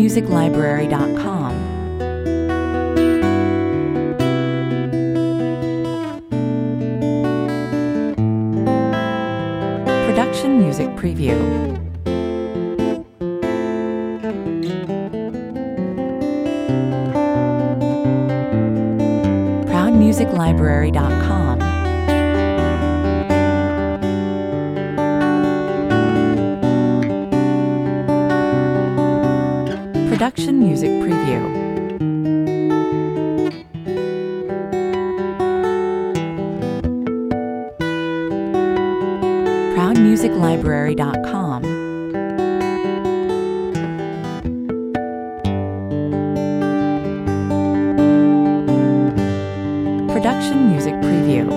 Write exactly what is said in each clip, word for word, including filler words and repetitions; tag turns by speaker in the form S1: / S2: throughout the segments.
S1: music library dot com. Production Music Preview. proud music library dot com. Production Music Preview. proud music library dot com. Production Music Preview.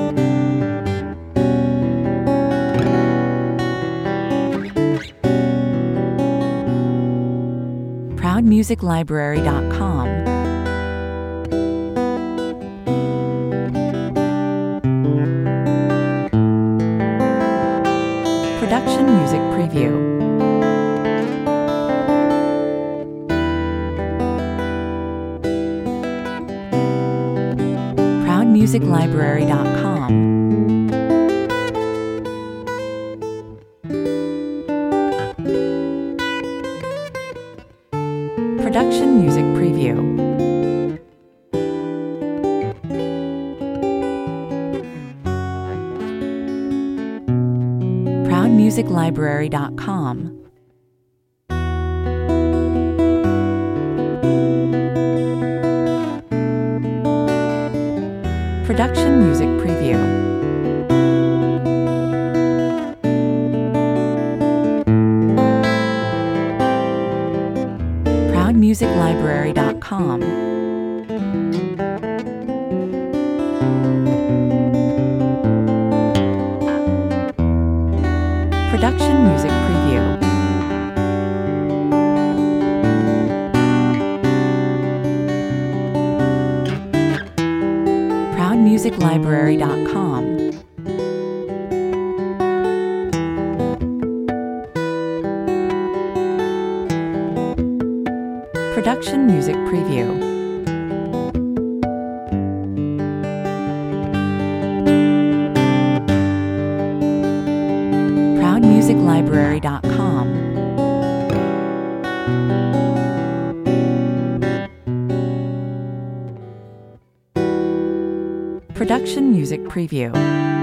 S1: proud music library dot com. Production Music Preview. proud music library dot com. Production Music Preview. proud music library dot com. Production Music Preview. proud music library dot com. Production Music Preview. proud music library dot com. Production Music Preview. proud music library dot com. Production Music Preview.